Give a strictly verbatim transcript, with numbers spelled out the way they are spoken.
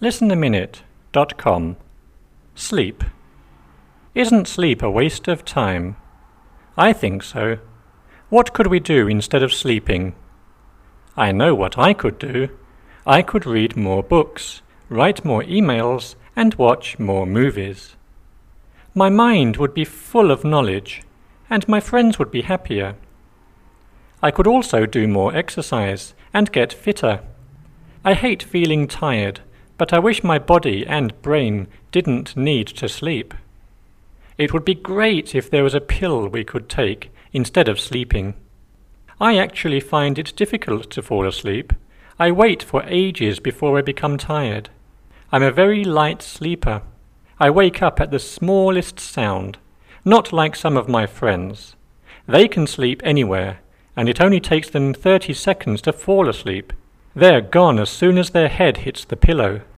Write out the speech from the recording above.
listen a minute dot com. Sleep. Isn't sleep a waste of time? I think so. What could we do instead of sleeping? I know what I could do. I could read more books, write more emails, and watch more movies. My mind would be full of knowledge, and my friends would be happier. I could also do more exercise and get fitter. I hate feeling tired, but I wish my body and brain didn't need to sleep. It would be great if there was a pill we could take instead of sleeping. I actually find it difficult to fall asleep. I wait for ages before I become tired. I'm a very light sleeper. I wake up at the smallest sound, not like some of my friends. They can sleep anywhere, and it only takes them thirty seconds to fall asleep. They're gone as soon as their head hits the pillow.